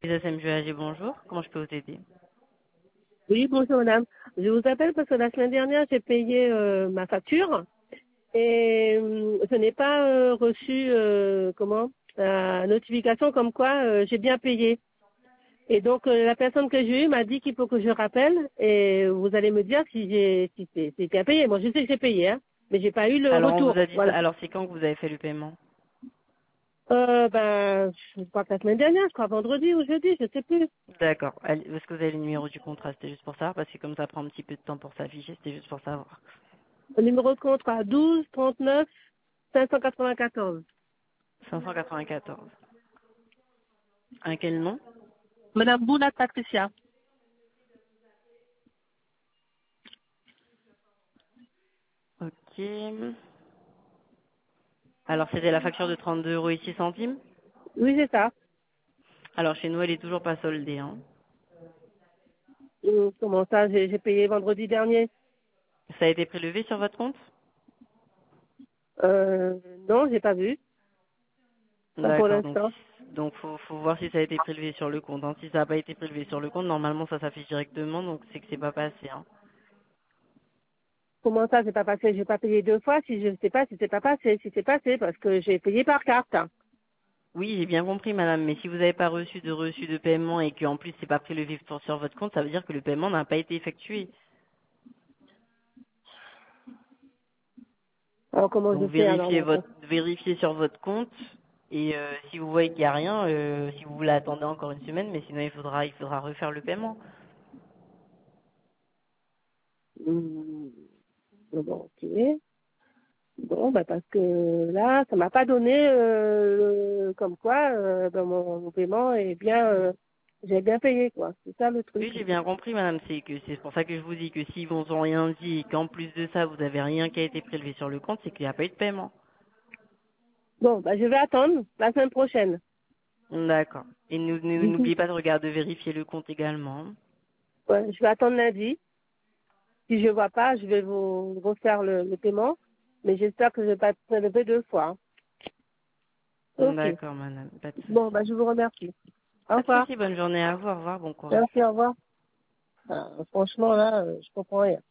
SMGAG, bonjour. Comment je peux vous aider? Oui, bonjour madame. Je vous appelle parce que la semaine dernière, j'ai payé ma facture et je n'ai pas reçu la notification comme quoi j'ai bien payé. Et donc la personne que j'ai eue m'a dit qu'il faut que je rappelle et vous allez me dire si c'est bien payé. Moi je sais que j'ai payé, hein, mais j'ai pas eu le Alors, on vous retour. a dit ça. Voilà. Alors, c'est quand que vous avez fait le paiement? Je crois que la semaine dernière, je crois vendredi ou jeudi, je sais plus. D'accord. Est-ce que vous avez le numéro du contrat? C'était juste pour savoir, parce que comme ça prend un petit peu de temps pour s'afficher, c'était juste pour savoir. Le numéro de contrat 12 39 594. 594. Un quel nom? Madame Boula Patricia. Ok. Alors, c'était la facture de 32 € et 6 centimes? Oui, c'est ça. Alors, chez nous, elle est toujours pas soldée, hein. Comment ça, j'ai payé vendredi dernier. Ça a été prélevé sur votre compte? Non, j'ai pas vu. Pas pour D'accord. Donc, l'instant. faut voir si ça a été prélevé sur le compte, hein. Si ça n'a pas été prélevé sur le compte, normalement, ça s'affiche directement, donc c'est que c'est pas passé, hein. Comment ça, j'ai pas passé? J'ai pas payé deux fois si je sais pas si c'est pas passé. Si c'est passé, parce que j'ai payé par carte. Oui, j'ai bien compris, madame, mais si vous n'avez pas reçu de paiement et qu'en plus c'est pas prélevé sur votre compte, ça veut dire que le paiement n'a pas été effectué. Alors comment je Donc fais alors dans ce- vérifiez sur votre compte et si vous voyez qu'il n'y a rien, si vous voulez attendre encore une semaine, mais sinon il faudra refaire le paiement. Hum, bon, ok. Bon, bah parce que là, ça m'a pas donné comme quoi mon paiement est bien, j'ai bien payé quoi. C'est ça le truc. Oui, j'ai bien compris, madame, c'est pour ça que je vous dis que s'ils vous ont rien dit et qu'en plus de ça vous n'avez rien qui a été prélevé sur le compte, c'est qu'il n'y a pas eu de paiement. Bon, bah je vais attendre la semaine prochaine. D'accord. Et Du coup, n'oubliez pas de vérifier le compte également. ouais, je vais attendre lundi. Si je vois pas, je vais vous refaire le paiement. Mais j'espère que je vais pas être prélevé deux fois. Ok. D'accord, madame, pas de Bon, souci. bah je vous remercie. Au Pas de revoir. souci, bonne journée à vous, au revoir, bon courage. Merci, au revoir. Franchement, là, je comprends rien.